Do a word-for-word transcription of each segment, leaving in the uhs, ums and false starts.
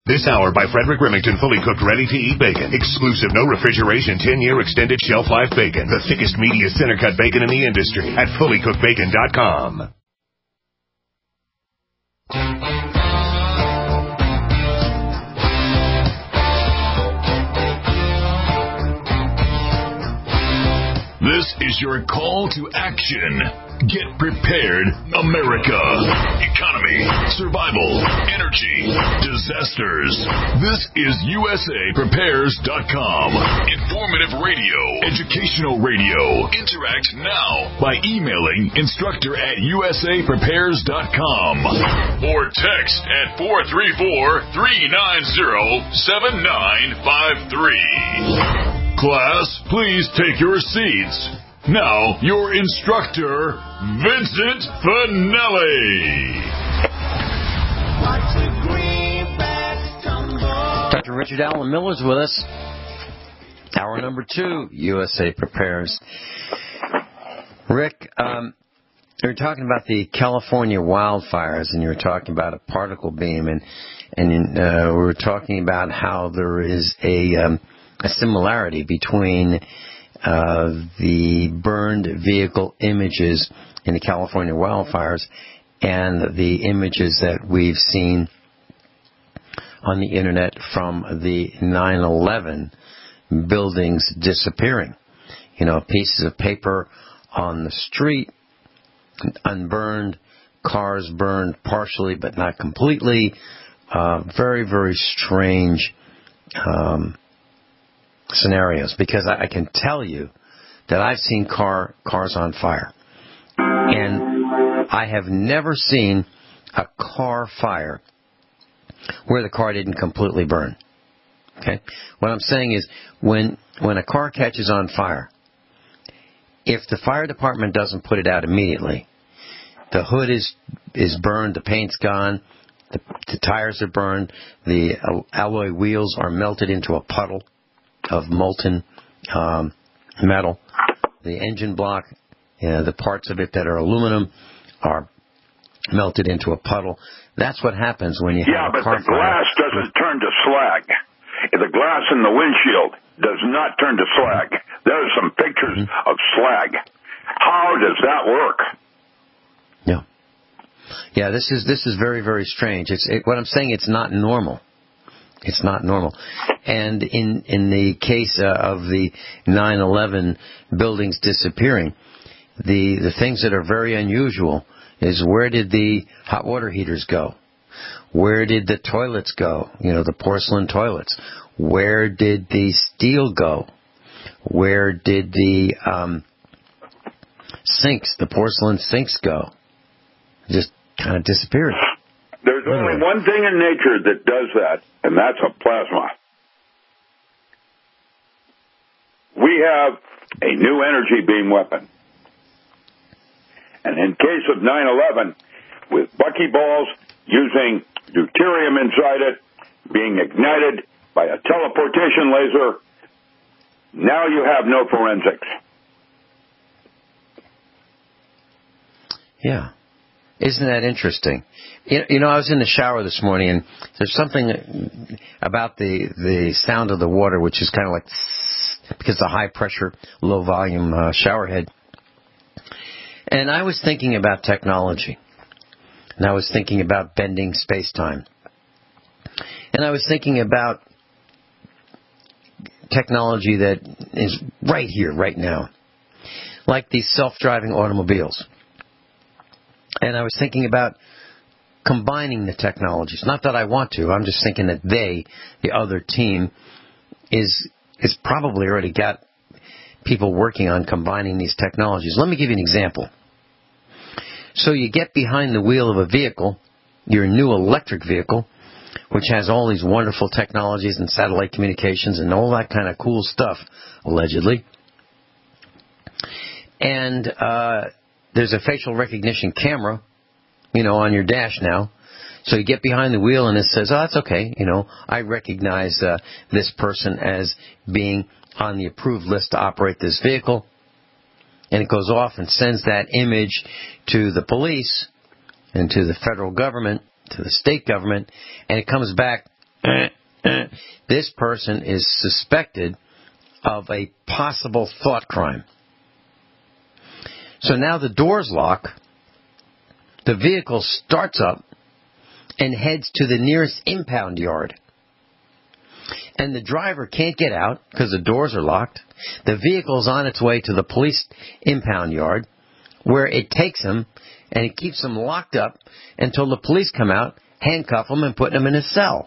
This hour by Frederick Remington, fully cooked, ready-to-eat bacon. Exclusive, no refrigeration, ten-year extended shelf life bacon. The thickest, meatiest, center-cut bacon in the industry at fully cooked bacon dot com. This is your call to action. Get prepared, America. Economy, survival, energy, disasters. This is U S A Prepares dot com. Informative radio, educational radio. Interact now by emailing instructor at U S A Prepares dot com or text at four three four, three nine zero, seven nine five three. Class, please take your seats. Now, your instructor, Vincent Finelli. Doctor Richard Allen Miller's with us. Hour number two, U S A Prepares. Rick, um, you were talking about the California wildfires, and you were talking about a particle beam, and and uh, we were talking about how there is a... Um, a similarity between uh, the burned vehicle images in the California wildfires and the images that we've seen on the internet from the nine eleven buildings disappearing. You know, pieces of paper on the street, unburned, cars burned partially but not completely. Uh, very, very strange um scenarios, because I, I can tell you that I've seen car cars on fire, and I have never seen a car fire where the car didn't completely burn. Okay, what I'm saying is when when a car catches on fire, if the fire department doesn't put it out immediately, the hood is is burned, the paint's gone, the, the tires are burned, the alloy wheels are melted into a puddle of molten um, metal. The engine block, you know, the parts of it that are aluminum are melted into a puddle. That's what happens when you yeah, have a car fire. Yeah, but the glass doesn't turn to slag. The glass in the windshield does not turn to slag. There are some pictures mm-hmm. of slag. How does that work? Yeah. Yeah, this is this is very, very strange. It's it, what I'm saying, it's not normal. It's not normal. And in in the case uh, of the nine eleven buildings disappearing, the, the things that are very unusual is, where did the hot water heaters go? Where did the toilets go? You know, the porcelain toilets. Where did the steel go? Where did the um, sinks, the porcelain sinks go? Just kind of disappeared. There's only one thing in nature that does that, and that's a plasma. We have a new energy beam weapon. And in case of nine eleven, with buckyballs using deuterium inside it, being ignited by a teleportation laser, now you have no forensics. Yeah. Isn't that interesting? You know, I was in the shower this morning, and there's something about the the sound of the water, which is kind of like, because the high pressure, low volume uh, shower head. And I was thinking about technology, and I was thinking about bending space-time, and I was thinking about technology that is right here, right now, like these self-driving automobiles. And I was thinking about combining the technologies. Not that I want to. I'm just thinking that they, the other team, is is probably already got people working on combining these technologies. Let me give you an example. So you get behind the wheel of a vehicle, your new electric vehicle, which has all these wonderful technologies and satellite communications and all that kind of cool stuff, allegedly. And uh there's a facial recognition camera, you know, on your dash now. So you get behind the wheel and it says, oh, that's okay. You know, I recognize uh, this person as being on the approved list to operate this vehicle. And it goes off and sends that image to the police and to the federal government, to the state government, and it comes back eh, eh. This person is suspected of a possible thought crime. So now the doors lock, the vehicle starts up, and heads to the nearest impound yard. And the driver can't get out because the doors are locked. The vehicle's on its way to the police impound yard, where it takes him, and it keeps him locked up until the police come out, handcuff him, and put him in a cell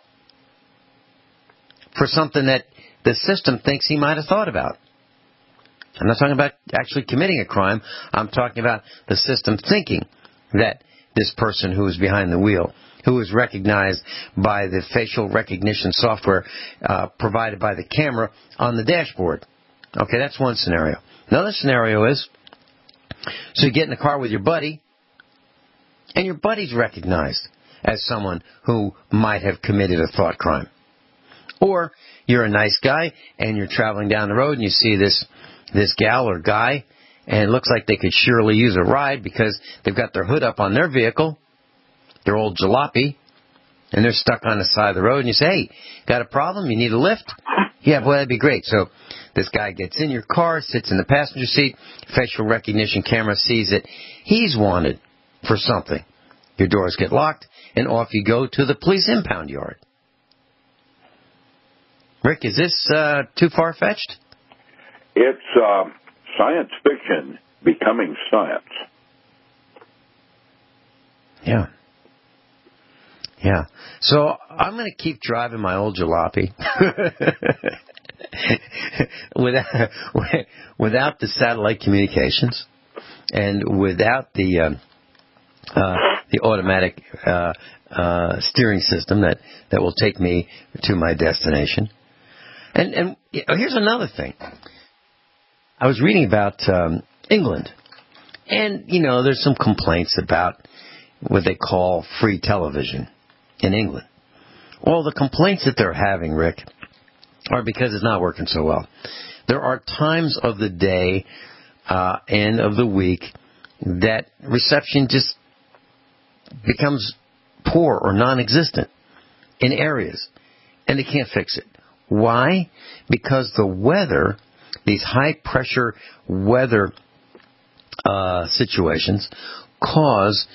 for something that the system thinks he might have thought about. I'm not talking about actually committing a crime. I'm talking about the system thinking that this person who is behind the wheel, who is recognized by the facial recognition software uh, provided by the camera on the dashboard. Okay, that's one scenario. Another scenario is, so you get in the car with your buddy, and your buddy's recognized as someone who might have committed a thought crime. Or you're a nice guy, and you're traveling down the road, and you see this this gal or guy, and it looks like they could surely use a ride because they've got their hood up on their vehicle, their old jalopy, and they're stuck on the side of the road, and you say, hey, got a problem? You need a lift? Yeah, boy, that'd be great. So this guy gets in your car, sits in the passenger seat, facial recognition camera sees it. He's wanted for something. Your doors get locked, and off you go to the police impound yard. Rick, is this uh, too far-fetched? It's uh, science fiction becoming science. Yeah. Yeah. So I'm going to keep driving my old jalopy without, without the satellite communications and without the uh, uh, the automatic uh, uh, steering system that, that will take me to my destination. And, and here's another thing. I was reading about um, England, and, you know, there's some complaints about what they call free television in England. Well, the complaints that they're having, Rick, are because it's not working so well. There are times of the day uh, and of the week that reception just becomes poor or non-existent in areas, and they can't fix it. Why? Because the weather, these high-pressure weather uh, situations, cause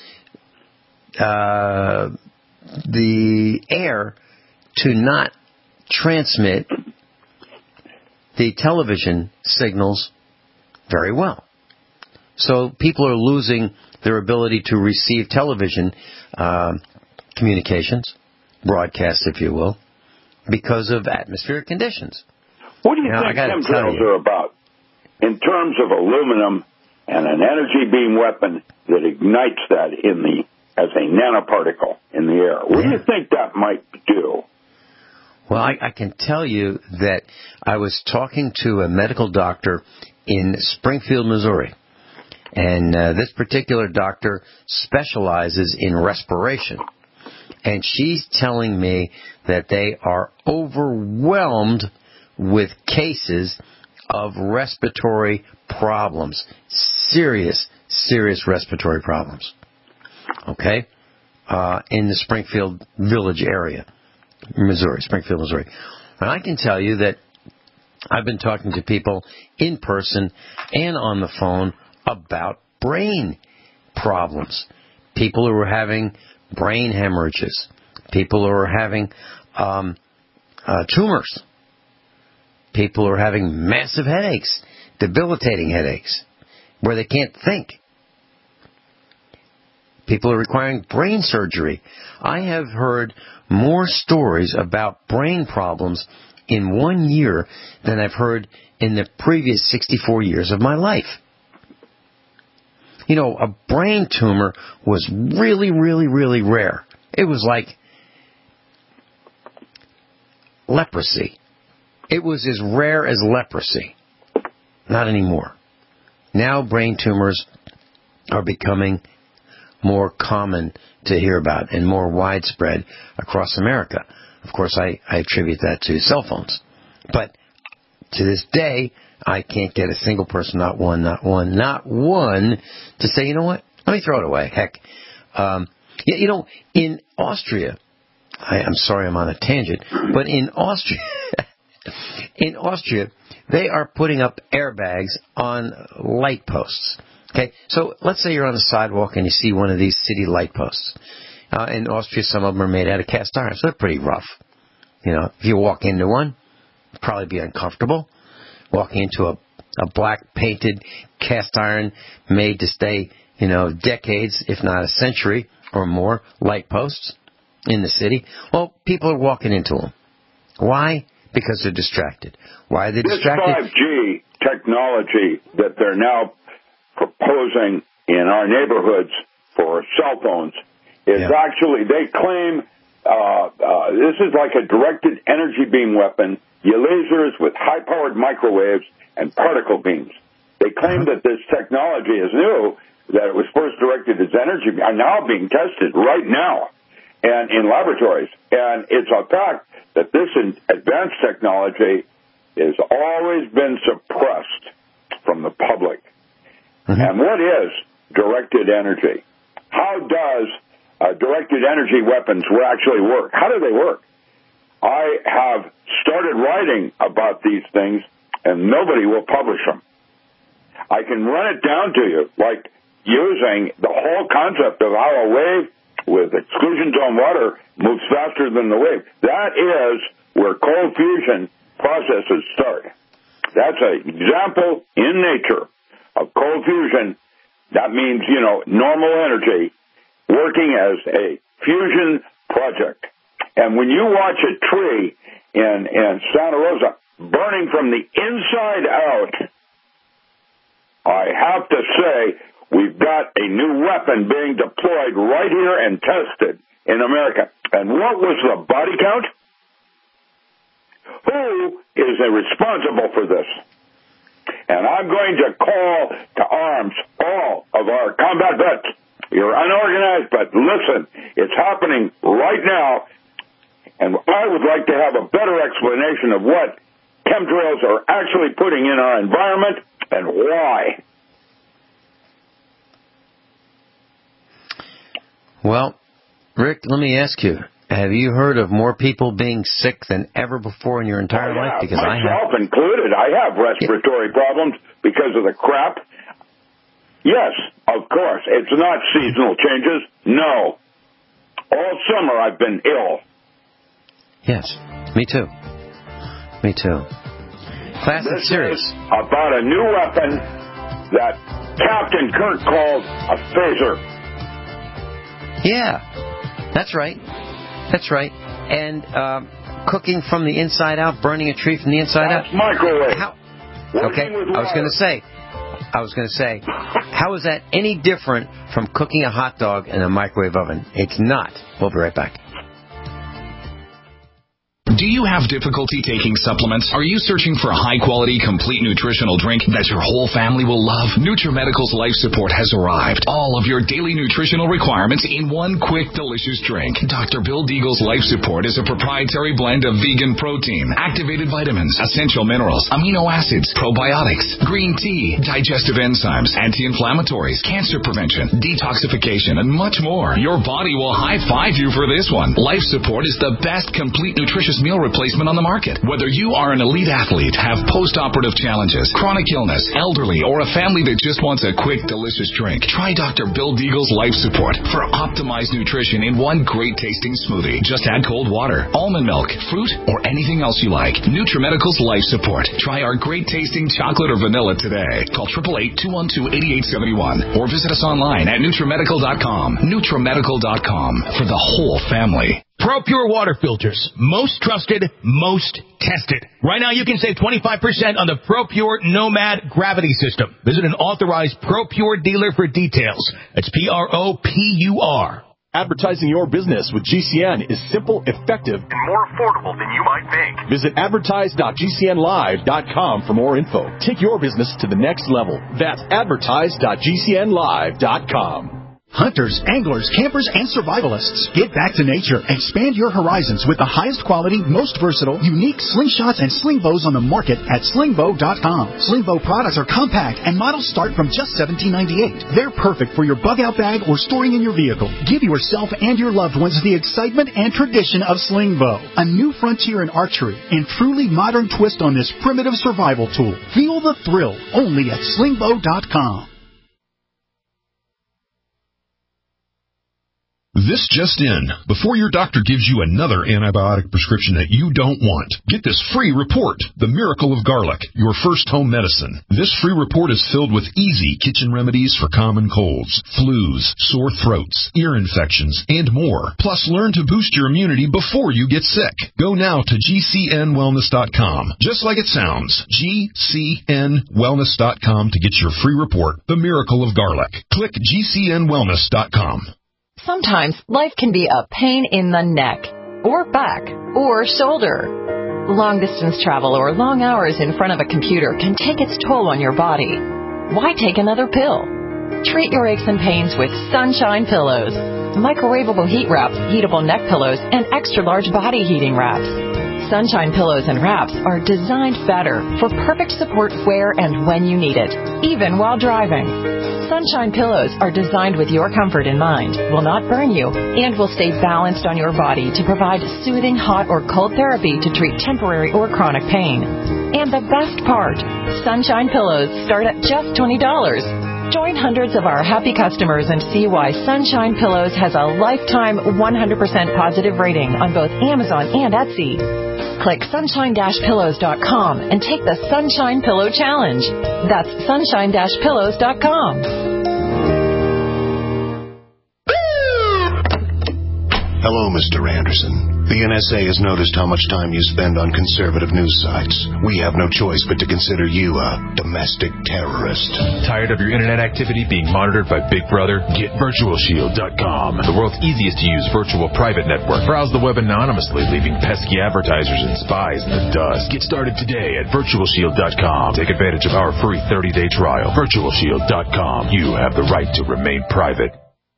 uh, the air to not transmit the television signals very well. So people are losing their ability to receive television uh, communications, broadcasts, if you will, because of atmospheric conditions. What do you now, think chemtrails are about in terms of aluminum and an energy beam weapon that ignites that in the as a nanoparticle in the air? What yeah. do you think that might do? Well, I, I can tell you that I was talking to a medical doctor in Springfield, Missouri, and uh, this particular doctor specializes in respiration. And she's telling me that they are overwhelmed with cases of respiratory problems. Serious, serious respiratory problems. Okay? Uh, in the Springfield Village area, Missouri, Springfield, Missouri. And I can tell you that I've been talking to people in person and on the phone about brain problems. People who are having brain hemorrhages. People who are having um, uh, tumors. People who are having massive headaches, debilitating headaches, where they can't think. People are requiring brain surgery. I have heard more stories about brain problems in one year than I've heard in the previous sixty-four years of my life. You know, a brain tumor was really, really, really rare. It was like leprosy. It was as rare as leprosy. Not anymore. Now brain tumors are becoming more common to hear about and more widespread across America. Of course, I, I attribute that to cell phones. But to this day, I can't get a single person, not one, not one, not one, to say, you know what, let me throw it away. Heck, um, you know, in Austria, I, I'm sorry I'm on a tangent, but in Austria, in Austria, they are putting up airbags on light posts. Okay, so let's say you're on the sidewalk and you see one of these city light posts. Uh, in Austria, some of them are made out of cast iron, so they're pretty rough. You know, if you walk into one, it'd probably be uncomfortable. Walking into a, a black painted cast iron made to stay, you know, decades, if not a century or more, light posts in the city. Well, people are walking into them. Why? Because they're distracted. Why are they distracted? This five G technology that they're now proposing in our neighborhoods for cell phones is yeah. actually, they claim, uh, uh, this is like a directed energy beam weapon, lasers with high-powered microwaves and particle beams. They claim uh-huh. that this technology is new, that it was first directed as energy beam, are now being tested right now and in laboratories. And it's a fact that this advanced technology has always been suppressed from the public. Mm-hmm. And what is directed energy? How does uh, directed energy weapons will actually work? How do they work? I have started writing about these things, and nobody will publish them. I can run it down to you, like using the whole concept of how a wave with exclusion zone water moves faster than the wave. That is where cold fusion processes start. That's an example in nature of cold fusion. That means, you know, normal energy working as a fusion project. And when you watch a tree in, in Santa Rosa burning from the inside out, I have to say we've got a new weapon being deployed right here and tested in America. And what was the body count? Who is responsible for this? And I'm going to call to arms all of our combat vets. You're unorganized, but listen, it's happening right now. And I would like to have a better explanation of what chemtrails are actually putting in our environment and why. Well, Rick, let me ask you, have you heard of more people being sick than ever before in your entire I life? Have, because myself I have. included. I have respiratory yeah. problems because of the crap. Yes, of course. It's not seasonal changes. No. All summer I've been ill. Yes, me too. Me too. Class this is serious. Is about a new weapon that Captain Kirk called a phaser. Yeah, that's right. That's right. And um, cooking from the inside out, burning a tree from the inside That's out. Microwave. How, okay, I was going to say, I was going to say, how is that any different from cooking a hot dog in a microwave oven? It's not. We'll be right back. Do you have difficulty taking supplements? Are you searching for a high-quality, complete nutritional drink that your whole family will love? NutriMedical's Life Support has arrived. All of your daily nutritional requirements in one quick, delicious drink. Doctor Bill Deagle's Life Support is a proprietary blend of vegan protein, activated vitamins, essential minerals, amino acids, probiotics, green tea, digestive enzymes, anti-inflammatories, cancer prevention, detoxification, and much more. Your body will high-five you for this one. Life Support is the best complete nutritious meal replacement on the market. Whether you are an elite athlete, have post-operative challenges, chronic illness, elderly, or a family that just wants a quick, delicious drink, try Doctor Bill Deagle's Life Support for optimized nutrition in one great-tasting smoothie. Just add cold water, almond milk, fruit, or anything else you like. NutriMedical's Life Support. Try our great-tasting chocolate or vanilla today. Call eight eight eight, two one two, eight eight seven one or visit us online at NutriMedical dot com. NutriMedical dot com for the whole family. ProPure water filters. Most trusted, most tested. Right now you can save twenty-five percent on the ProPure Nomad gravity system. Visit an authorized ProPure dealer for details. That's P R O P U R. Advertising your business with G C N is simple, effective, and more affordable than you might think. Visit advertise dot G C N live dot com for more info. Take your business to the next level. That's advertise dot G C N live dot com. Hunters, anglers, campers, and survivalists, get back to nature. Expand your horizons with the highest quality, most versatile, unique slingshots and sling bows on the market at sling bow dot com. Sling bow products are compact and models start from just seventeen ninety-eight. They're perfect for your bug-out bag or storing in your vehicle. Give yourself and your loved ones the excitement and tradition of sling bow, a new frontier in archery and truly modern twist on this primitive survival tool. Feel the thrill only at sling bow dot com. This just in. Before your doctor gives you another antibiotic prescription that you don't want, get this free report, The Miracle of Garlic, your first home medicine. This free report is filled with easy kitchen remedies for common colds, flus, sore throats, ear infections, and more. Plus, learn to boost your immunity before you get sick. Go now to G C N wellness dot com. Just like it sounds, G C N wellness dot com to get your free report, The Miracle of Garlic. Click G C N wellness dot com. Sometimes life can be a pain in the neck, or back, or shoulder. Long-distance travel or long hours in front of a computer can take its toll on your body. Why take another pill? Treat your aches and pains with Sunshine Pillows. Microwavable heat wraps, heatable neck pillows, and extra-large body heating wraps. Sunshine Pillows and wraps are designed better for perfect support where and when you need it, even while driving. Sunshine Pillows are designed with your comfort in mind, will not burn you, and will stay balanced on your body to provide soothing hot or cold therapy to treat temporary or chronic pain. And the best part, Sunshine Pillows start at just twenty dollars. Join hundreds of our happy customers and see why Sunshine Pillows has a lifetime one hundred percent positive rating on both Amazon and Etsy. Click sunshine dash pillows dot com and take the Sunshine Pillow Challenge. That's sunshine dash pillows dot com. Hello, Mister Anderson. The N S A has noticed how much time you spend on conservative news sites. We have no choice but to consider you a domestic terrorist. Tired of your internet activity being monitored by Big Brother? Get virtual shield dot com, the world's easiest to use virtual private network. Browse the web anonymously, leaving pesky advertisers and spies in the dust. Get started today at virtual shield dot com. Take advantage of our free thirty-day trial. virtual shield dot com. You have the right to remain private.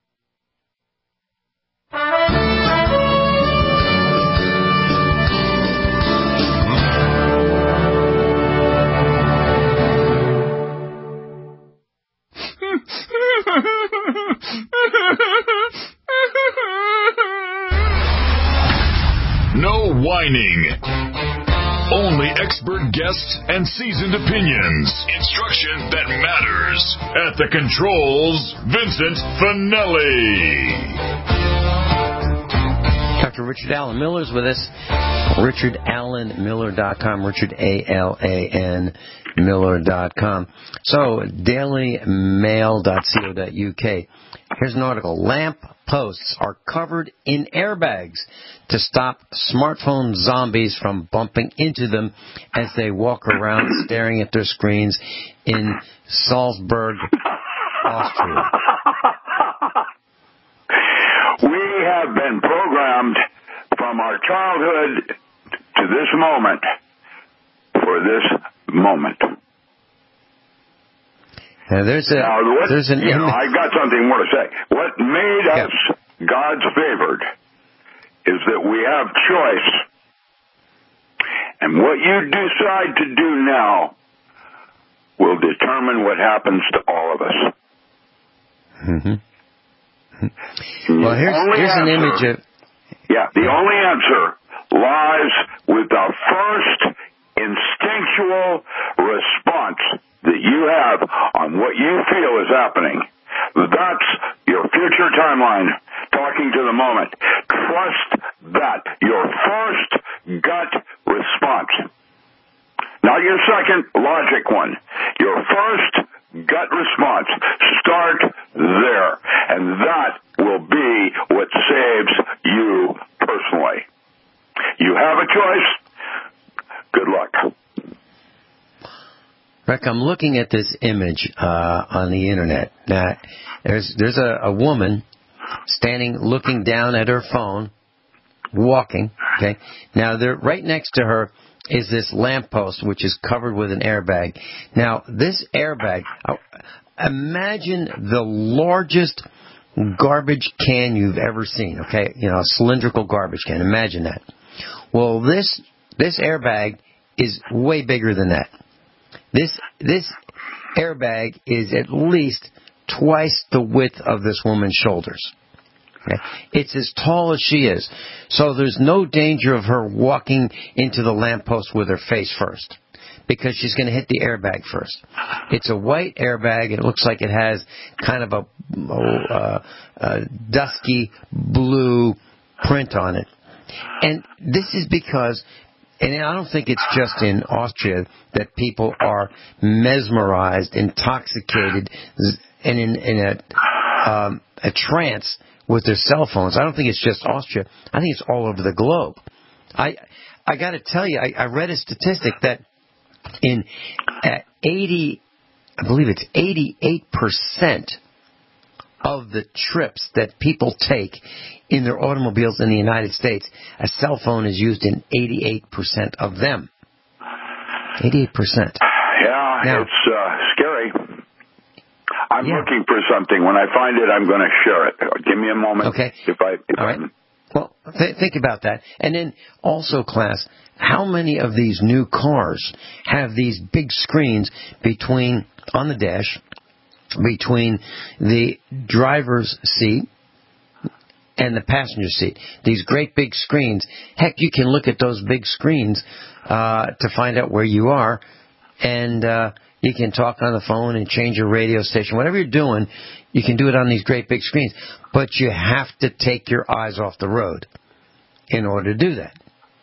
No whining. Only expert guests and seasoned opinions. Instruction that matters. At the controls, Vincent Finelli. Doctor Richard Allen Miller's with us. Richard Allen Miller dot com. Richard A L A N Miller dot com. So, daily mail dot co dot U K. Here's an article. Lamp posts are covered in airbags to stop smartphone zombies from bumping into them as they walk around staring at their screens in Salzburg, Austria. We have been programmed from our childhood to this moment for this moment. Now, there's a, now, what, there's an you know, image. I've got something more to say. What made yeah. us God's favored is that we have choice. And what you decide to do now will determine what happens to all of us. Mm-hmm. Well, here's, here's answer, an image of... Yeah, the only answer lies with the first instinctual response that you have on what you feel is happening. That's your future timeline talking to the moment. Trust that. Your first gut response. Not your second logic one. Your first gut response. Start there. And that will be what saves you personally. You have a choice. Good luck. Rick, I'm looking at this image uh, on the internet. Now, there's there's a, a woman standing, looking down at her phone, walking. Okay. Now, there right next to her is this lamppost, which is covered with an airbag. Now, this airbag, uh, imagine the largest garbage can you've ever seen, okay? You know, a cylindrical garbage can. Imagine that. Well, this this airbag is way bigger than that. This this airbag is at least twice the width of this woman's shoulders. Okay? It's as tall as she is. So there's no danger of her walking into the lamppost with her face first, because she's going to hit the airbag first. It's a white airbag. It looks like it has kind of a, a, a dusky blue print on it. And this is because, and I don't think it's just in Austria that people are mesmerized, intoxicated, and in, in a, um, a trance with their cell phones. I don't think it's just Austria. I think it's all over the globe. I I got to tell you, I, I read a statistic that in at eighty, I believe it's eighty-eight percent of the trips that people take in their automobiles in the United States, a cell phone is used in eighty-eight percent of them. eighty-eight percent. Yeah, now, it's uh, scary. I'm yeah. looking for something. When I find it, I'm going to share it. Give me a moment. Okay. If I, if All right. I'm... Well, th- think about that. And then also, class, how many of these new cars have these big screens between, on the dash, between the driver's seat and the passenger seat? These great big screens. Heck, you can look at those big screens uh, to find out where you are, and uh, you can talk on the phone and change your radio station. Whatever you're doing, you can do it on these great big screens. But you have to take your eyes off the road in order to do that.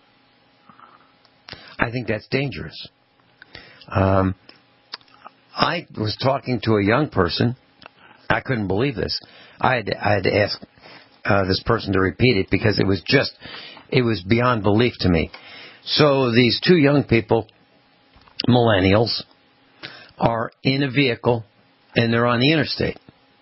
I think that's dangerous. Um, I was talking to a young person. I couldn't believe this. I had to, I had to ask uh, this person to repeat it because it was just, it was beyond belief to me. So these two young people, millennials, are in a vehicle and they're on the interstate.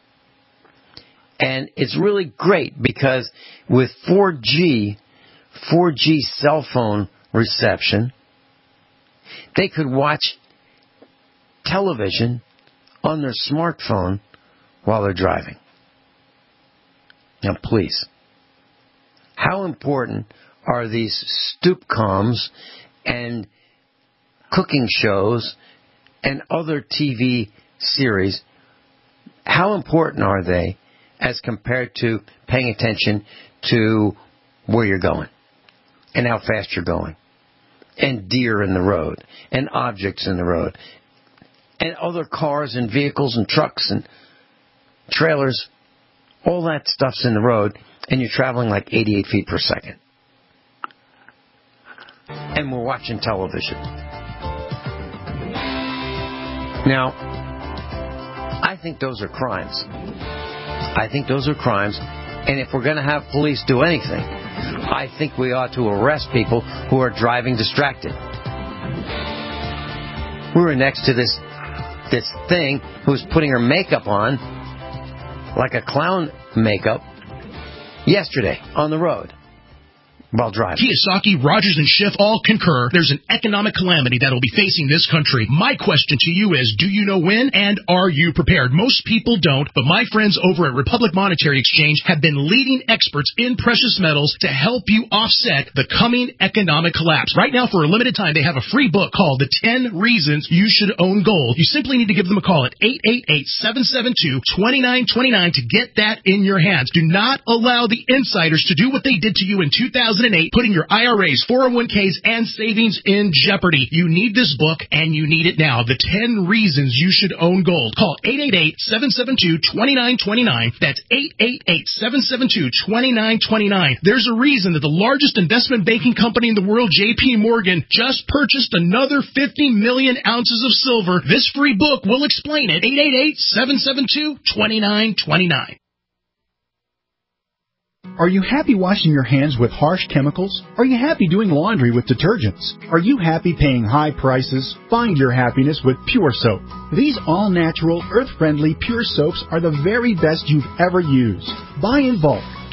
And it's really great because with four G, four G cell phone reception, they could watch television on their smartphone while they're driving. Now, please, how important are these stoop-coms and cooking shows and other T V series? How important are they as compared to paying attention to where you're going and how fast you're going, and deer in the road, and objects in the road, and other cars and vehicles and trucks and trailers? All that stuff's in the road, and you're traveling like eighty-eight feet per second. And we're watching television. Now, I think those are crimes. I think those are crimes, and if we're going to have police do anything, I think we ought to arrest people who are driving distracted. We were next to this this thing who's putting her makeup on, like a clown makeup, yesterday on the road while driving. Kiyosaki, Rogers, and Schiff all concur there's an economic calamity that will be facing this country. My question to you is, do you know when, and are you prepared? Most people don't, but my friends over at Republic Monetary Exchange have been leading experts in precious metals to help you offset the coming economic collapse. Right now, for a limited time, they have a free book called The ten Reasons You Should Own Gold. You simply need to give them a call at eight eight eight, seven seven two, two nine two nine to get that in your hands. Do not allow the insiders to do what they did to you in two thousand eight, putting your I R As, four oh one k's, and savings in jeopardy. You need this book, and you need it now. The ten Reasons You Should Own Gold. Call eight eight eight, seven seven two, two nine two nine. That's eight eight eight, seven seven two, two nine two nine. There's a reason that the largest investment banking company in the world, J P Morgan, just purchased another fifty million ounces of silver. This free book will explain it. eight eight eight, seven seven two, two nine two nine. Are you happy washing your hands with harsh chemicals? Are you happy doing laundry with detergents? Are you happy paying high prices? Find your happiness with Pure Soap. These all-natural, earth-friendly Pure Soaps are the very best you've ever used. Buy in bulk.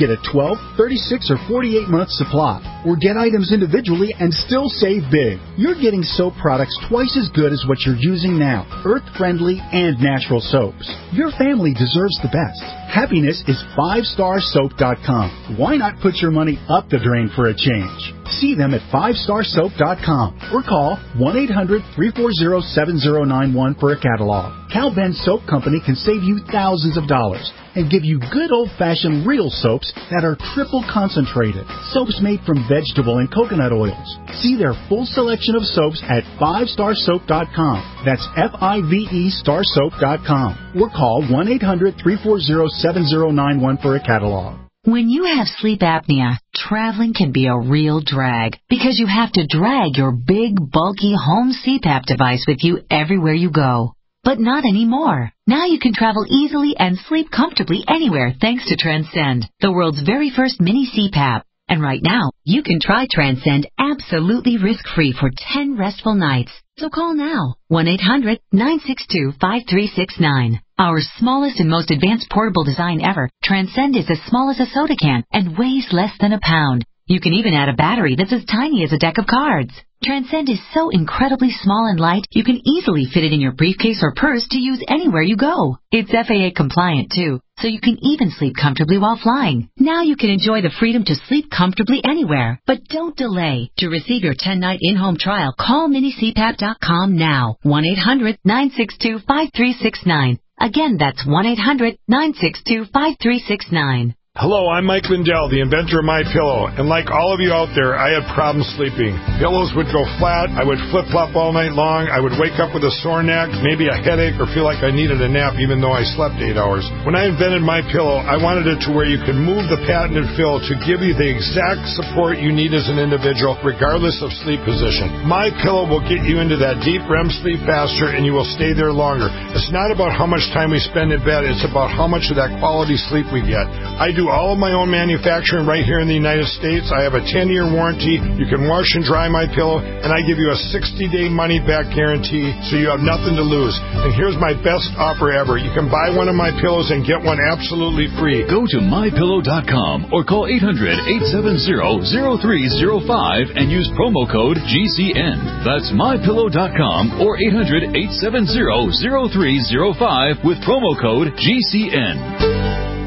Get a twelve, thirty-six, or forty-eight month supply. Or get items individually and still save big. You're getting soap products twice as good as what you're using now. Earth-friendly and natural soaps. Your family deserves the best. Happiness is five star soap dot com. Why not put your money up the drain for a change? See them at five star soap dot com or call one eight hundred, three four zero, seven zero nine one for a catalog. Cal Ben Soap Company can save you thousands of dollars and give you good old-fashioned real soaps that are triple concentrated. Soaps made from vegetable and coconut oils. See their full selection of soaps at five star soap dot com. That's F I V E star soap dot com. Or call one eight hundred, three four zero, seven zero nine one for a catalog. When you have sleep apnea, traveling can be a real drag because you have to drag your big, bulky home C PAP device with you everywhere you go. But not anymore. Now you can travel easily and sleep comfortably anywhere thanks to Transcend, the world's very first mini C PAP. And right now, you can try Transcend absolutely risk-free for ten restful nights. So call now, one eight hundred, nine six two, five three six nine. Our smallest and most advanced portable design ever, Transcend is as small as a soda can and weighs less than a pound. You can even add a battery that's as tiny as a deck of cards. Transcend is so incredibly small and light, you can easily fit it in your briefcase or purse to use anywhere you go. It's F A A compliant too, so you can even sleep comfortably while flying. Now you can enjoy the freedom to sleep comfortably anywhere. But don't delay. To receive your ten-night in-home trial, call mini C PAP dot com now. one eight hundred, nine six two, five three six nine. Again, that's one eight hundred, nine six two, five three six nine. Hello, I'm Mike Lindell, the inventor of MyPillow, and like all of you out there, I had problems sleeping. Pillows would go flat, I would flip-flop all night long, I would wake up with a sore neck, maybe a headache, or feel like I needed a nap even though I slept eight hours. When I invented MyPillow, I wanted it to where you could move the patented fill to give you the exact support you need as an individual, regardless of sleep position. MyPillow will get you into that deep R E M sleep faster, and you will stay there longer. It's not about how much time we spend in bed, it's about how much of that quality sleep we get. I do all of my own manufacturing right here in the United States. I have a ten-year warranty. You can wash and dry my pillow, and I give you a sixty-day money-back guarantee, so you have nothing to lose. And here's my best offer ever. You can buy one of my pillows and get one absolutely free. Go to my pillow dot com or call eight hundred, eight seven zero, zero three zero five and use promo code G C N. That's my pillow dot com or eight hundred, eight seven zero, zero three zero five with promo code G C N.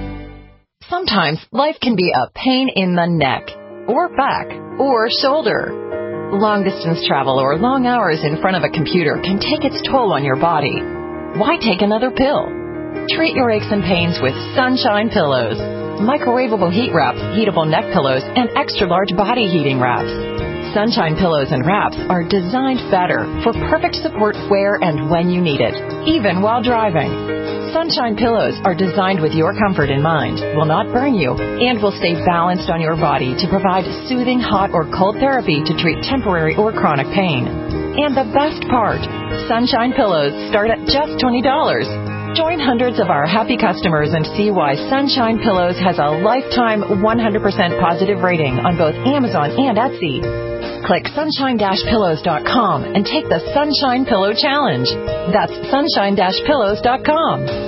Sometimes life can be a pain in the neck, or back, or shoulder. Long-distance travel or long hours in front of a computer can take its toll on your body. Why take another pill? Treat your aches and pains with Sunshine Pillows. Microwavable heat wraps, heatable neck pillows, and extra-large body heating wraps. Sunshine Pillows and wraps are designed better for perfect support where and when you need it, even while driving. Sunshine Pillows are designed with your comfort in mind, will not burn you, and will stay balanced on your body to provide soothing hot or cold therapy to treat temporary or chronic pain. And the best part, Sunshine Pillows start at just twenty dollars. Join hundreds of our happy customers and see why Sunshine Pillows has a lifetime one hundred percent positive rating on both Amazon and Etsy. Click sunshine dash pillows dot com and take the Sunshine Pillow Challenge. That's sunshine dash pillows dot com.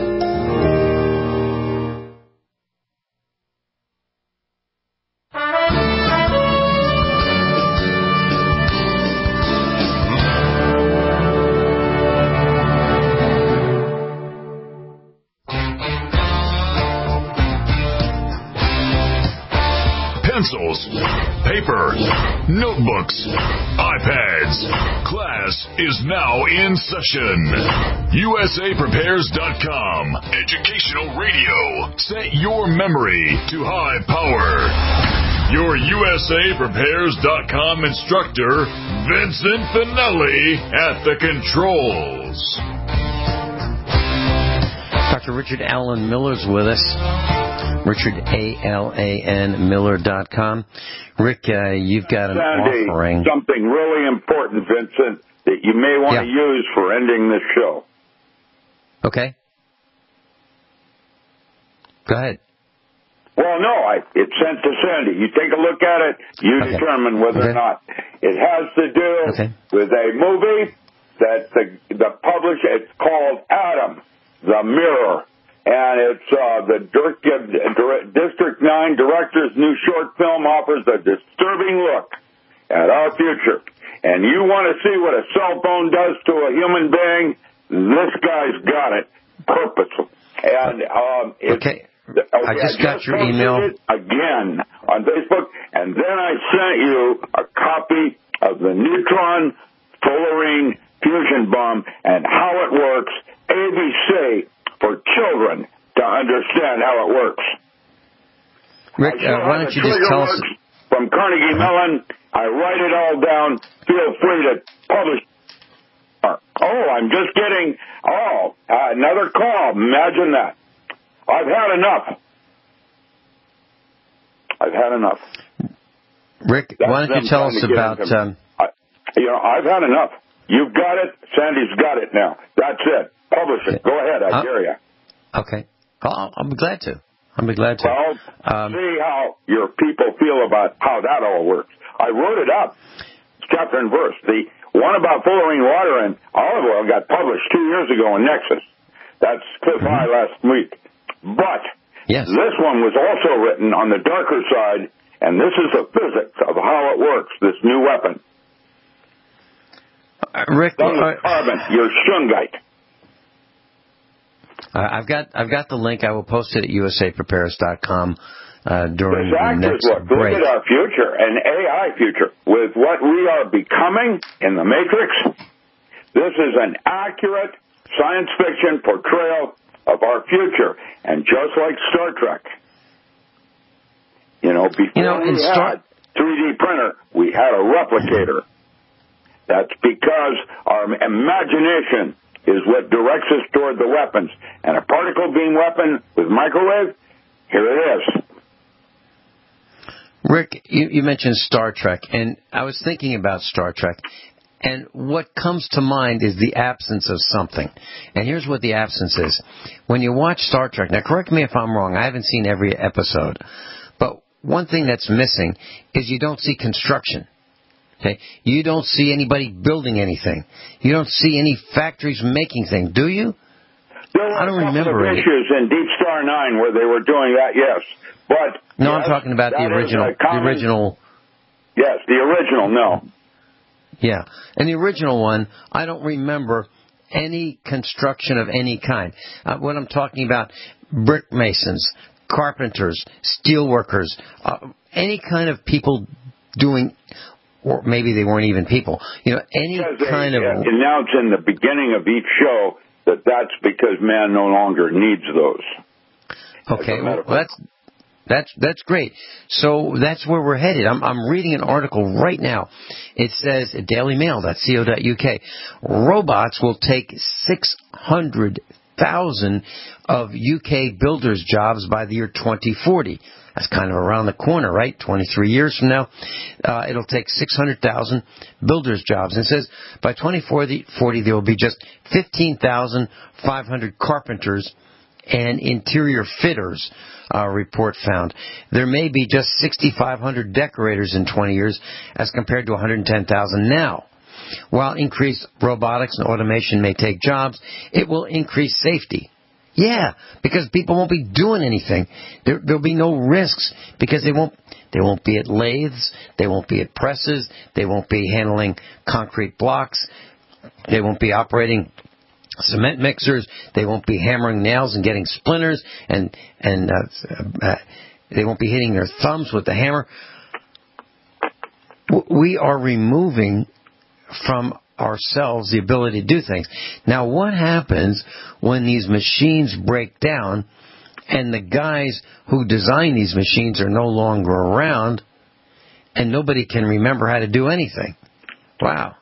Pencils, paper, notebooks, iPads. Class is now in session. U S A Prepares dot com. Educational radio. Set your memory to high power. Your U S A Prepares dot com instructor, Vincent Finelli, at the controls. Doctor Richard Alan Miller's with us. Richard, A L A N, Miller dot com. Rick, uh, you've got an Sandy, offering. Something really important, Vincent, that you may want yeah. to use for ending this show. Okay. Go ahead. Well, no, I, it's sent to Sandy. You take a look at it. You okay. determine whether okay. or not it has to do okay. with a movie that the, the publisher, it's called Adam, the Mirror. And it's uh, the District District nine director's new short film offers a disturbing look at our future. And you want to see what a cell phone does to a human being? This guy's got it purposely. And um, okay. okay, I just got I just your email it again on Facebook, and then I sent you a copy of the neutron fullerene fusion bomb and how it works. A B C for children to understand how it works. Rick, uh, why don't you just tell us from Carnegie Mellon? I write it all down. Feel free to publish. Oh, I'm just getting, oh, uh, another call. Imagine that. I've had enough. I've had enough. Rick, That's why don't you tell us about... Um, I, you know, I've had enough. You've got it. Sandy's got it now. That's it. Publish it. Go ahead. I uh, dare you. Okay. Well, I'll be glad to. I'll be glad to. Well, um, see how your people feel about how that all works. I wrote it up, chapter and verse. The one about fullerene water and olive oil got published two years ago in Nexus. That's Cliff High last week. But yes. This one was also written on the darker side, and this is the physics of how it works, this new weapon. Uh, Rick, uh, carbon, your shungite. Uh, I've got I've got the link. I will post it at u s a prepares dot com uh, during this the next look. break. Look at our future, an A I future. With what we are becoming in the Matrix, this is an accurate science fiction portrayal of our future. And just like Star Trek, you know, before you know, we had Star- three D printer, we had a replicator. That's because our imagination is what directs us toward the weapons. And a particle beam weapon with microwave, here it is. Rick, you, you mentioned Star Trek, and I was thinking about Star Trek, and what comes to mind is the absence of something. And here's what the absence is. When you watch Star Trek, now correct me if I'm wrong, I haven't seen every episode, but one thing that's missing is you don't see construction. Okay, you don't see anybody building anything. You don't see any factories making things, do you? There were I don't a couple remember of it. issues in Deep Star Nine where they were doing that, yes. But no, yes, I'm talking about the original. Common, the original. Yes, the original. No. Yeah, and the original one, I don't remember any construction of any kind. Uh, what I'm talking about, brick masons, carpenters, steel workers, uh, any kind of people doing. Or maybe they weren't even people. You know, any they, kind of... Uh, announce in the beginning of each show that that's because man no longer needs those. Okay, well, that's that's that's great. So that's where we're headed. I'm I'm reading an article right now. It says daily mail dot co dot u k. Robots will take six hundred thousand of U K builders' jobs by the year twenty forty. That's kind of around the corner, right? twenty-three years from now. Uh, it'll take six hundred thousand builders' jobs. And it says by twenty forty, there will be just fifteen thousand five hundred carpenters and interior fitters, uh, report found. There may be just six thousand five hundred decorators in twenty years as compared to one hundred ten thousand now. While increased robotics and automation may take jobs, it will increase safety. Yeah, because people won't be doing anything. There, there'll be no risks because they won't. They won't be at lathes. They won't be at presses. They won't be handling concrete blocks. They won't be operating cement mixers. They won't be hammering nails and getting splinters, and and uh, uh, they won't be hitting their thumbs with the hammer. We are removing from ourselves the ability to do things. Now, what happens when these machines break down and the guys who design these machines are no longer around and nobody can remember how to do anything? Wow.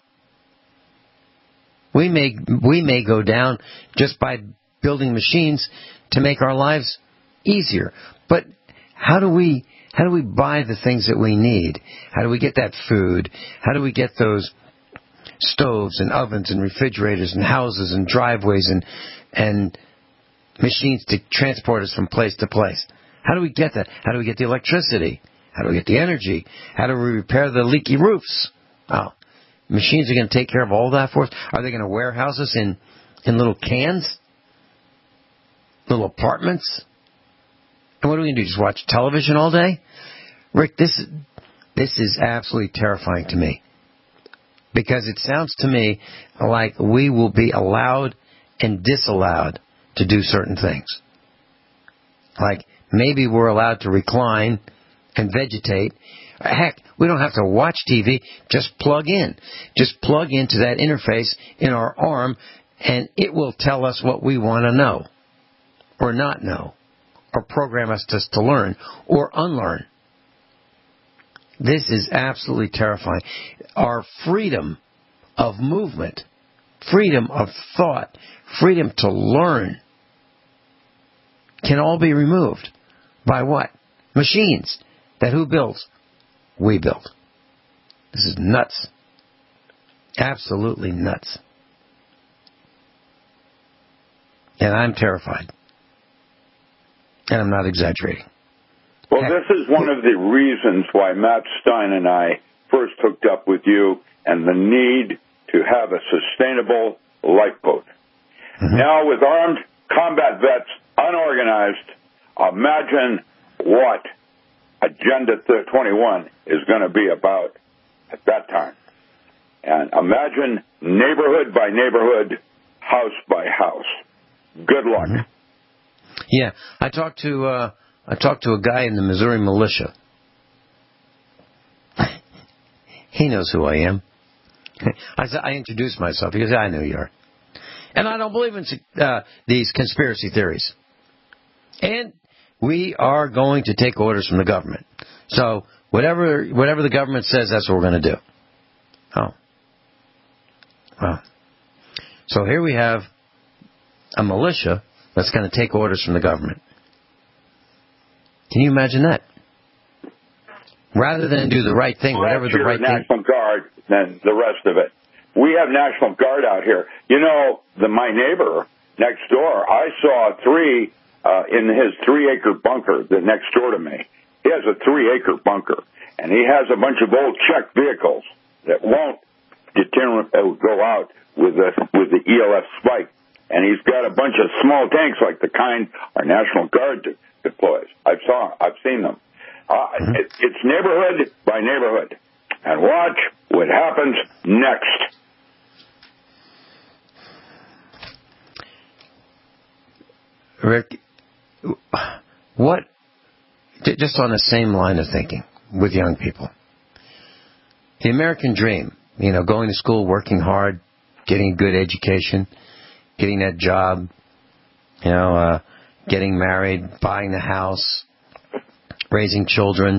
We may we may go down just by building machines to make our lives easier. But how do we how do we buy the things that we need? How do we get that food? How do we get those stoves and ovens and refrigerators and houses and driveways and and machines to transport us from place to place? How do we get that? How do we get the electricity? How do we get the energy? How do we repair the leaky roofs? Oh, machines are going to take care of all that for us? Are they going to warehouse us in, in little cans? Little apartments? And what are we going to do, just watch television all day? Rick, this, this is absolutely terrifying to me. Because it sounds to me like we will be allowed and disallowed to do certain things. Like maybe we're allowed to recline and vegetate. Heck, we don't have to watch T V. Just plug in. Just plug into that interface in our arm, and it will tell us what we want to know or not know, or program us just to learn or unlearn. This is absolutely terrifying. Our freedom of movement, freedom of thought, freedom to learn can all be removed. By what? Machines. That who builds? We build. This is nuts. Absolutely nuts. And I'm terrified. And I'm not exaggerating. Well, this is one of the reasons why Matt Stein and I first hooked up with you, and the need to have a sustainable lifeboat. Mm-hmm. Now, with armed combat vets unorganized, imagine what Agenda twenty-one is going to be about at that time. And imagine neighborhood by neighborhood, house by house. Good luck. Mm-hmm. Yeah, I talked to uh, I talked to a guy in the Missouri militia. He knows who I am. I said, I introduced myself because I know you are, and I don't believe in uh, these conspiracy theories. And we are going to take orders from the government. So whatever whatever the government says, that's what we're going to do. Oh, well. So here we have a militia that's going to take orders from the government. Can you imagine that? Rather than do the right thing, whatever the right thing. National Guard than the rest of it. We have National Guard out here. You know, the my neighbor next door, I saw three uh, in his three-acre bunker that next door to me. He has a three-acre bunker, and he has a bunch of old Czech vehicles that won't determine, uh, go out with the with the E L F spike. And he's got a bunch of small tanks like the kind our National Guard de- deploys. I've saw, I've seen them. Uh, it, it's neighborhood by neighborhood. And watch what happens next. Rick, what, just on the same line of thinking with young people, the American dream, you know, going to school, working hard, getting a good education, getting that job, you know, uh, getting married, buying the house, raising children,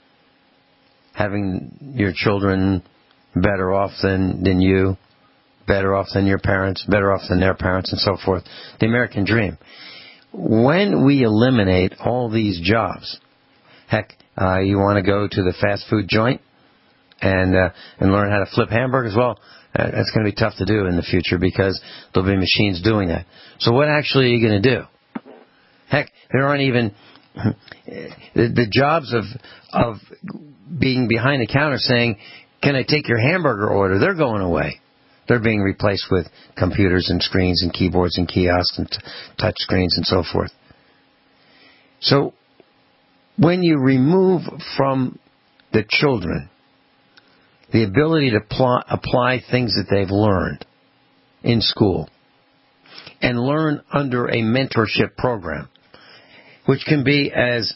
having your children better off than, than you, better off than your parents, better off than their parents, and so forth. The American dream. When we eliminate all these jobs, heck, uh, you want to go to the fast food joint and uh, and learn how to flip hamburgers? Well, uh, that's going to be tough to do in the future because there'll be machines doing that. So what actually are you going to do? Heck, there aren't even the, the jobs of of being behind the counter saying, "Can I take your hamburger order?" They're going away. They're being replaced with computers and screens and keyboards and kiosks and t- touch screens and so forth. So when you remove from the children the ability to pl- apply things that they've learned in school and learn under a mentorship program, which can be as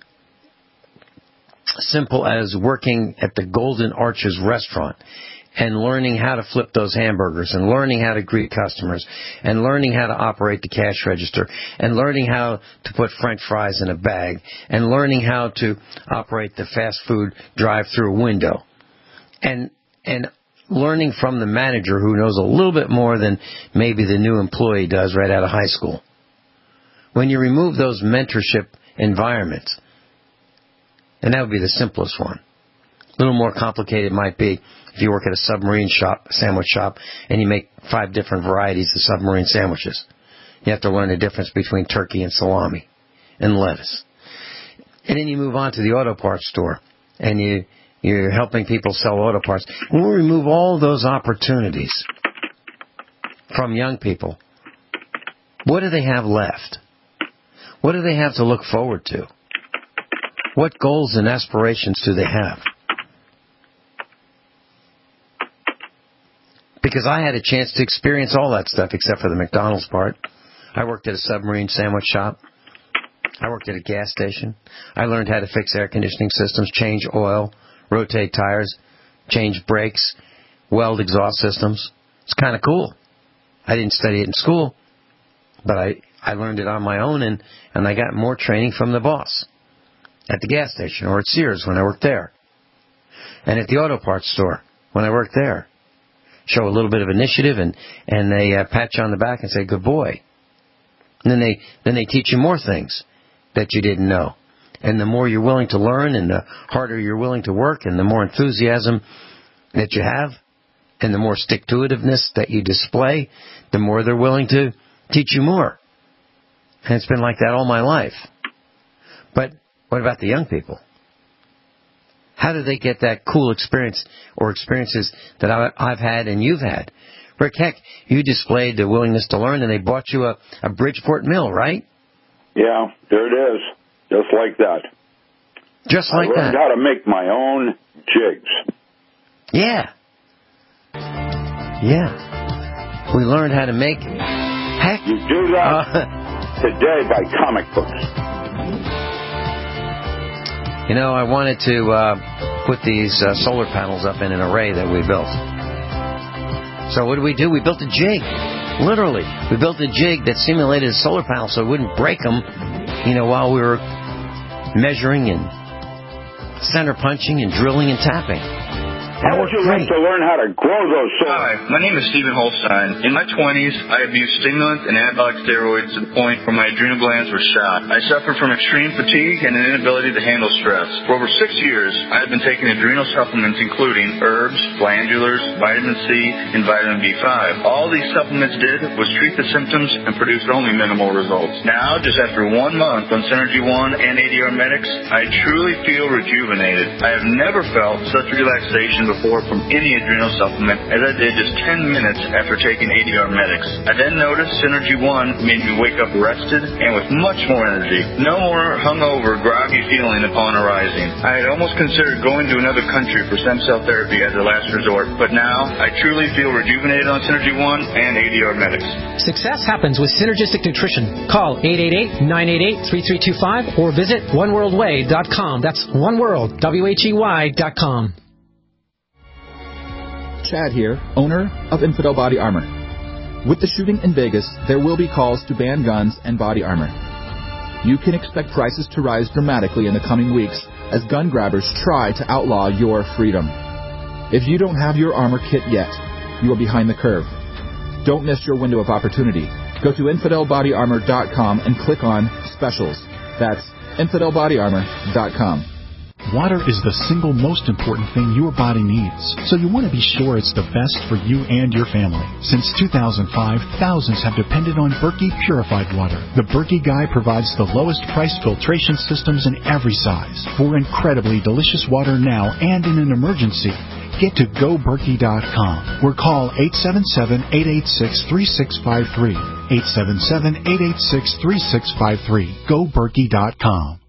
simple as working at the Golden Arches restaurant and learning how to flip those hamburgers and learning how to greet customers and learning how to operate the cash register and learning how to put French fries in a bag and learning how to operate the fast food drive-through window and and learning from the manager who knows a little bit more than maybe the new employee does right out of high school. When you remove those mentorship environments, and that would be the simplest one. A little more complicated might be if you work at a submarine shop, sandwich shop, and you make five different varieties of submarine sandwiches. You have to learn the difference between turkey and salami and lettuce. And then you move on to the auto parts store, and you, you're helping people sell auto parts. When we remove all those opportunities from young people, what do they have left? What do they have to look forward to? What goals and aspirations do they have? Because I had a chance to experience all that stuff except for the McDonald's part. I worked at a submarine sandwich shop. I worked at a gas station. I learned how to fix air conditioning systems, change oil, rotate tires, change brakes, weld exhaust systems. It's kind of cool. I didn't study it in school, but I, I learned it on my own, and, and I got more training from the boss at the gas station or at Sears when I worked there, and at the auto parts store when I worked there. Show a little bit of initiative, and, and they uh, pat you on the back and say, good boy. And then they, then they teach you more things that you didn't know. And the more you're willing to learn, and the harder you're willing to work, and the more enthusiasm that you have, and the more stick-to-itiveness that you display, the more they're willing to teach you more. And it's been like that all my life. But what about the young people? How do they get that cool experience or experiences that I've had and you've had? Rick, heck, you displayed the willingness to learn, and they bought you a, a Bridgeport mill, right? Yeah, there it is. Just like that. Just like that. I learned how to make my own jigs. Yeah. Yeah. We learned how to make... Heck. You do that uh, today by comic books. You know, I wanted to uh, put these uh, solar panels up in an array that we built. So what did we do? We built a jig. Literally. We built a jig that simulated a solar panel so it wouldn't break them, you know, while we were measuring and center punching and drilling and tapping. How would you like to learn how to grow those solar? Hi, my name is Stephen Holstein. In my twenties, I abused stimulants and anabolic steroids to the point where my adrenal glands were shot. I suffered from extreme fatigue and an inability to handle stress. For over six years, I have been taking adrenal supplements including herbs, glandulars, vitamin C, and vitamin B five. All these supplements did was treat the symptoms and produced only minimal results. Now, just after one month on Synergy One and A D R Medics, I truly feel rejuvenated. I have never felt such relaxation before from any adrenal supplement as I did just ten minutes after taking A D R Medics. I then noticed Synergy One made me wake up rested and with much more energy. No more hungover, groggy feeling upon arising. I had almost considered going to another country for stem cell therapy as a last resort, but now I truly feel rejuvenated on Synergy One and A D R Medics. Success happens with Synergistic Nutrition. Call eight eight eight, nine eight eight, three three two five or visit one world way dot com. That's oneworld, W H E Y dot com. Chad here, owner of Infidel Body Armor. With the shooting in Vegas, there will be calls to ban guns and body armor. You can expect prices to rise dramatically in the coming weeks as gun grabbers try to outlaw your freedom. If you don't have your armor kit yet, you are behind the curve. Don't miss your window of opportunity. Go to infidel body armor dot com and click on Specials. That's infidel body armor dot com. Water is the single most important thing your body needs, so you want to be sure it's the best for you and your family. Since two thousand five, thousands have depended on Berkey Purified Water. The Berkey Guy provides the lowest price filtration systems in every size. For incredibly delicious water now and in an emergency, get to go berkey dot com or call eight seven seven, eight eight six, three six five three. eight seven seven, eight eight six, three six five three. go berkey dot com.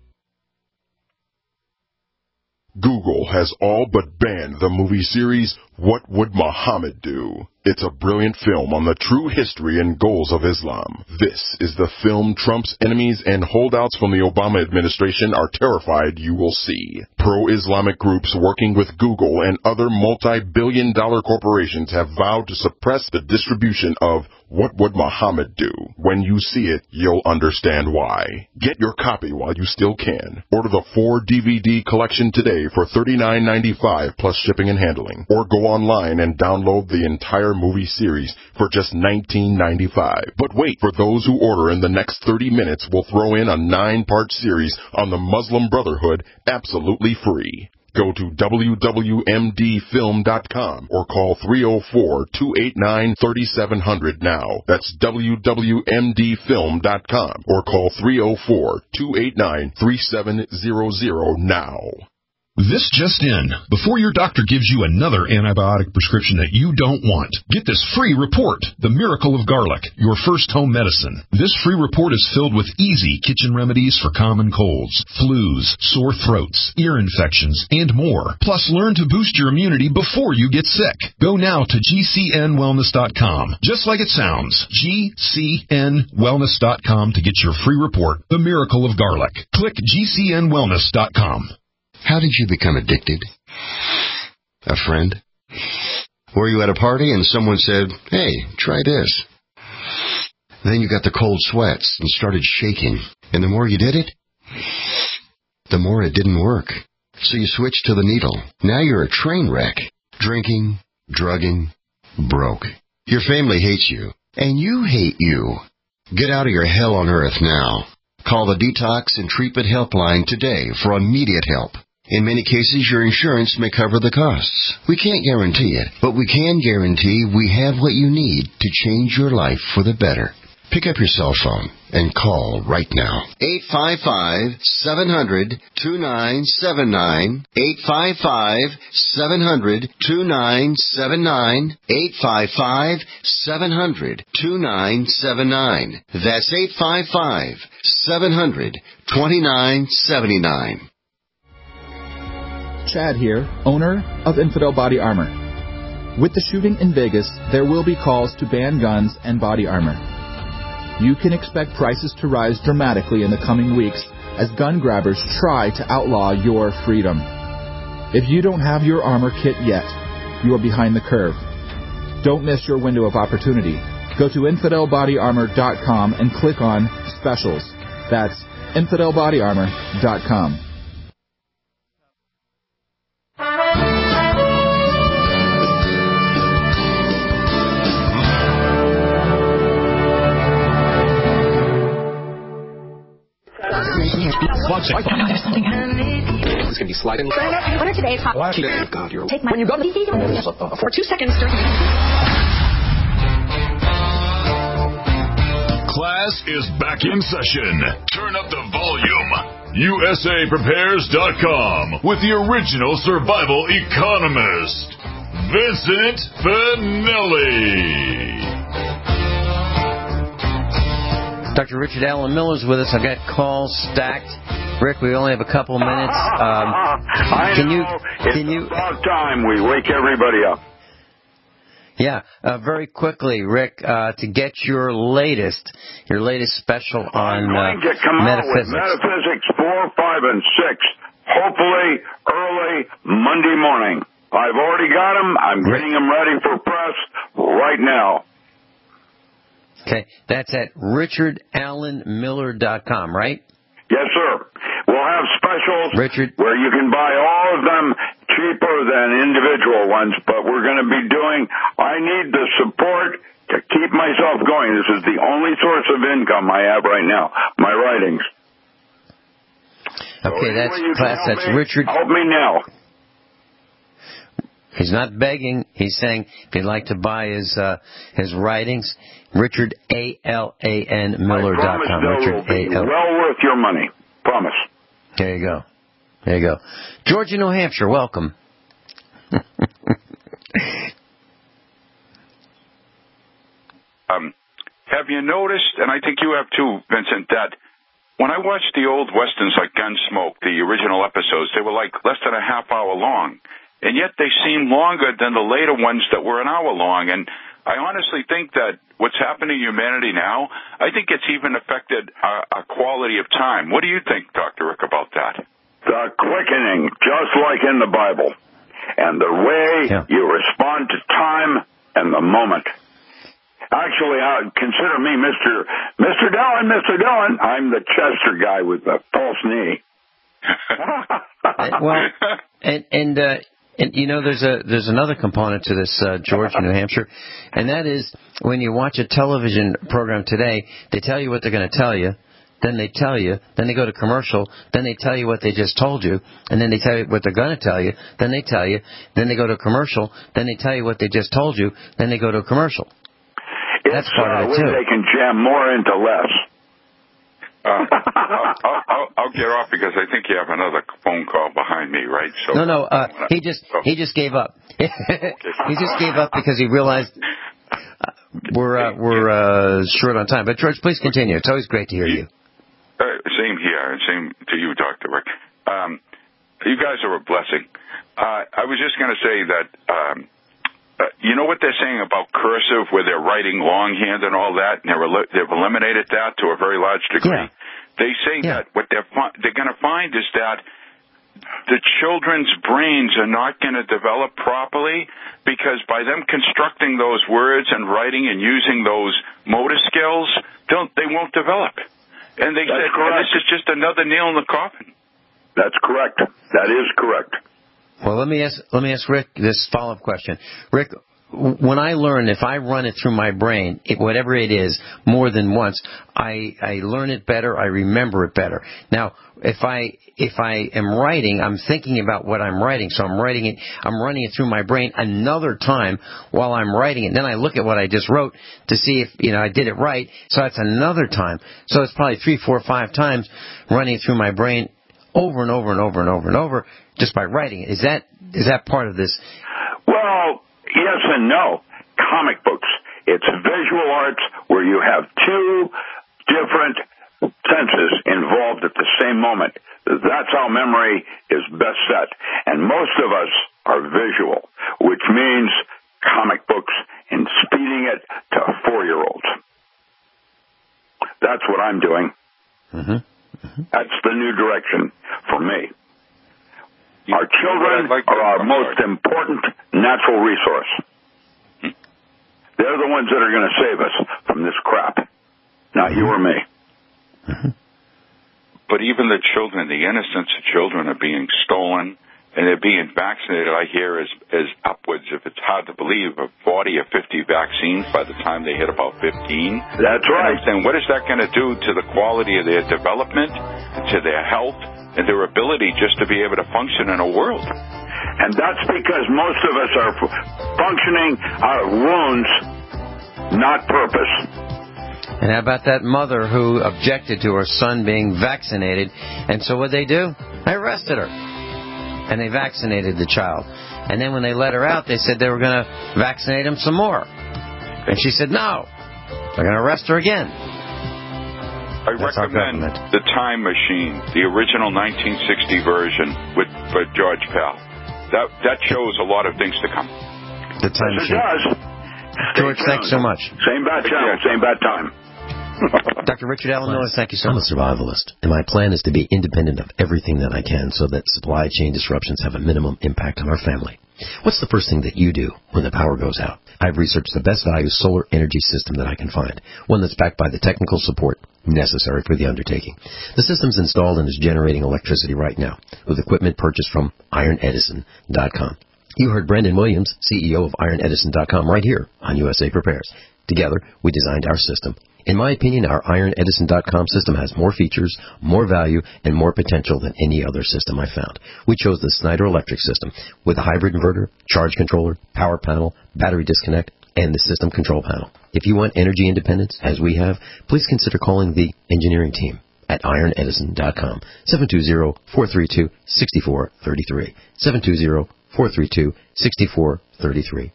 Google has all but banned the movie series What Would Muhammad Do? It's a brilliant film on the true history and goals of Islam. This is the film Trump's enemies and holdouts from the Obama administration are terrified you will see. Pro-Islamic groups working with Google and other multi-billion dollar corporations have vowed to suppress the distribution of What Would Muhammad Do? When you see it, you'll understand why. Get your copy while you still can. Order the four D V D collection today for thirty-nine ninety-five plus shipping and handling. Or go online and download the entire movie series for just nineteen ninety-five. But wait, for those who order in the next thirty minutes, we'll throw in a nine-part series on the Muslim Brotherhood absolutely free. Go to w w m d film dot com or call three oh four, two eight nine, three seven zero zero now. That's w w m d film dot com or call three oh four, two eight nine, three seven zero zero now. This just in. Before your doctor gives you another antibiotic prescription that you don't want, get this free report, The Miracle of Garlic, your first home medicine. This free report is filled with easy kitchen remedies for common colds, flus, sore throats, ear infections, and more. Plus, learn to boost your immunity before you get sick. Go now to G C N wellness dot com. Just like it sounds, G C N wellness dot com to get your free report, The Miracle of Garlic. Click G C N wellness dot com. How did you become addicted? A friend? Were you at a party and someone said, hey, try this? Then you got the cold sweats and started shaking. And the more you did it, the more it didn't work. So you switched to the needle. Now you're a train wreck. Drinking, drugging, broke. Your family hates you. And you hate you. Get out of your hell on earth now. Call the Detox and Treatment Helpline today for immediate help. In many cases, your insurance may cover the costs. We can't guarantee it, but we can guarantee we have what you need to change your life for the better. Pick up your cell phone and call right now. eight five five, seven hundred, two nine seven nine. eight five five, seven hundred, two nine seven nine. eight five five, seven hundred, two nine seven nine. That's eight five five, seven hundred, two nine seven nine. Chad here, owner of Infidel Body Armor. With the shooting in Vegas, there will be calls to ban guns and body armor. You can expect prices to rise dramatically in the coming weeks as gun grabbers try to outlaw your freedom. If you don't have your armor kit yet, you are behind the curve. Don't miss your window of opportunity. Go to infidel body armor dot com and click on Specials. That's infidel body armor dot com. One second. Oh, no, there's something. This is going to be sliding. What are today's hot? Oh, God, you're... Take my... When you go to the... For two seconds during... Class is back in session. Turn up the volume. U S A Prepares dot com with the original survival economist, Vincent Finelli. Doctor Richard Allen Miller is with us. I've got calls stacked. Rick, we only have a couple minutes. Um, I can know. you? It's Can you? about time we wake everybody up. Yeah, uh, very quickly, Rick, uh, to get your latest, your latest special on I'm going uh, to come out with metaphysics. Metaphysics four, five, and six. Hopefully, early Monday morning. I've already got them. I'm getting them ready for press right now. Okay, that's at richard allen miller dot com, right? Yes, sir. We'll have specials Richard. where you can buy all of them cheaper than individual ones, but we're going to be doing, I need the support to keep myself going. This is the only source of income I have right now, my writings. Okay, so that's you class. can help That's me, Richard. Help me now. He's not begging. He's saying if you'd like to buy his uh, his writings, Richard A L A N Miller dot com. Richard A L. Well worth your money. Promise. There you go. There you go. Georgia, New Hampshire, welcome. um, have you noticed, and I think you have too, Vincent, that when I watched the old westerns like Gunsmoke, the original episodes, they were like less than a half hour long. And yet they seem longer than the later ones that were an hour long. And I honestly think that what's happening to humanity now, I think it's even affected our, our quality of time. What do you think, Doctor Rick, about that? The quickening, just like in the Bible, and the way yeah. you respond to time and the moment. Actually, I consider me Mister Mister Dillon, Mister Dillon. I'm the Chester guy with the false knee. well, and and. Uh, And, you know, there's a there's another component to this, uh, George, New Hampshire, and that is when you watch a television program today, they tell you what they're going to tell you, then they tell you, then they go to commercial, then they tell you what they just told you, and then they tell you what they're going to tell you, then they tell you, then they go to commercial, then they tell you what they just told you, then they go to a commercial. It's, That's part uh, of it, too. They can jam more into less. Uh, I'll, I'll, I'll, I'll get off because I think you have another phone call behind me, right? So no, no. Uh, he just oh. he just gave up. he just gave up because he realized uh, we're uh, we're uh, short on time. But George, please continue. It's always great to hear you. Uh, same here, and same to you, Doctor Rick. Um, you guys are a blessing. Uh, I was just going to say that. Um, Uh, you know what they're saying about cursive, where they're writing longhand and all that, and they're el- they've eliminated that to a very large degree. Yeah. They say yeah. that what they're fi- they're going to find is that the children's brains are not going to develop properly because by them constructing those words and writing and using those motor skills, don't they won't develop. And they That's said correct. this is just another nail in the coffin. That's correct. That is correct. Well, let me ask let me ask Rick this follow-up question. Rick, when I learn, if I run it through my brain, it, whatever it is, more than once, I, I learn it better, I remember it better. Now, if I if I am writing, I'm thinking about what I'm writing, so I'm writing it, I'm running it through my brain another time while I'm writing it. Then I look at what I just wrote to see if, you know, I did it right, so that's another time. So it's probably three, four, five times running it through my brain over and over and over and over and over just by writing it. Is that is that part of this? Well, yes and no. Comic books. It's visual arts where you have two different senses involved at the same moment. That's how memory is best set. And most of us are visual, which means comic books and speeding it to four-year-olds. That's what I'm doing. Mm-hmm. Mm-hmm. That's the new direction for me. Our children like are our most important natural resource. Hmm. They're the ones that are going to save us from this crap, not you or me. Mm-hmm. But even the children, the innocence of children are being stolen, and they're being vaccinated, I hear, is, is upwards, if it's hard to believe, of forty or fifty vaccines by the time they hit about fifteen. That's right. And what is that going to do to the quality of their development, to their health, and their ability just to be able to function in a world? And that's because most of us are functioning out of wounds, not purpose. And how about that mother who objected to her son being vaccinated? And so what they do? They arrested her. And they vaccinated the child. And then when they let her out, they said they were going to vaccinate him some more. And she said, no. They're going to arrest her again. I That's recommend The Time Machine, the original nineteen sixty version with, with George Pell. That that shows a lot of things to come. The Time yes, Machine. It does. George, thanks so much. Same bad channel, same bad time. Doctor Richard Allen Miller, thank you so much. I'm a survivalist, and my plan is to be independent of everything that I can so that supply chain disruptions have a minimum impact on our family. What's the first thing that you do when the power goes out? I've researched the best value solar energy system that I can find, one that's backed by the technical support necessary for the undertaking. The system's installed and is generating electricity right now with equipment purchased from iron edison dot com. You heard Brendan Williams, C E O of iron edison dot com, right here on U S A Prepares. Together, we designed our system. In my opinion, our iron edison dot com system has more features, more value, and more potential than any other system I found. We chose the Snyder Electric system with a hybrid inverter, charge controller, power panel, battery disconnect, and the system control panel. If you want energy independence, as we have, please consider calling the engineering team at iron edison dot com, seven two zero, four three two, six four three three, seven two zero, four three two, six four three three.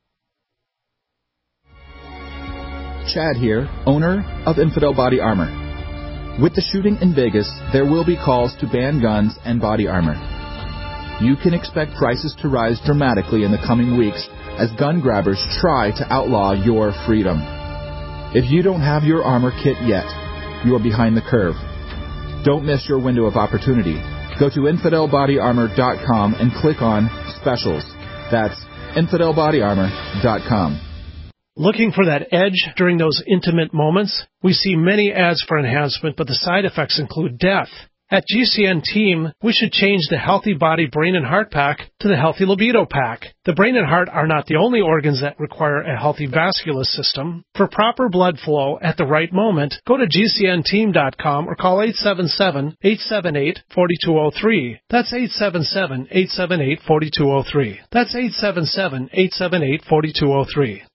Chad here, owner of Infidel Body Armor. With the shooting in Vegas, there will be calls to ban guns and body armor. You can expect prices to rise dramatically in the coming weeks as gun grabbers try to outlaw your freedom. If you don't have your armor kit yet, you are behind the curve. Don't miss your window of opportunity. Go to infidel body armor dot com and click on Specials. That's infidel body armor dot com. Looking for that edge during those intimate moments? We see many ads for enhancement, but the side effects include death. At G C N Team, we should change the Healthy Body Brain and Heart Pack to the Healthy Libido Pack. The brain and heart are not the only organs that require a healthy vascular system. For proper blood flow at the right moment, go to G C N team dot com or call eight seven seven, eight seven eight, four two zero three. That's eight seven seven, eight seven eight, four two zero three. That's eight seven seven, eight seven eight, four two zero three.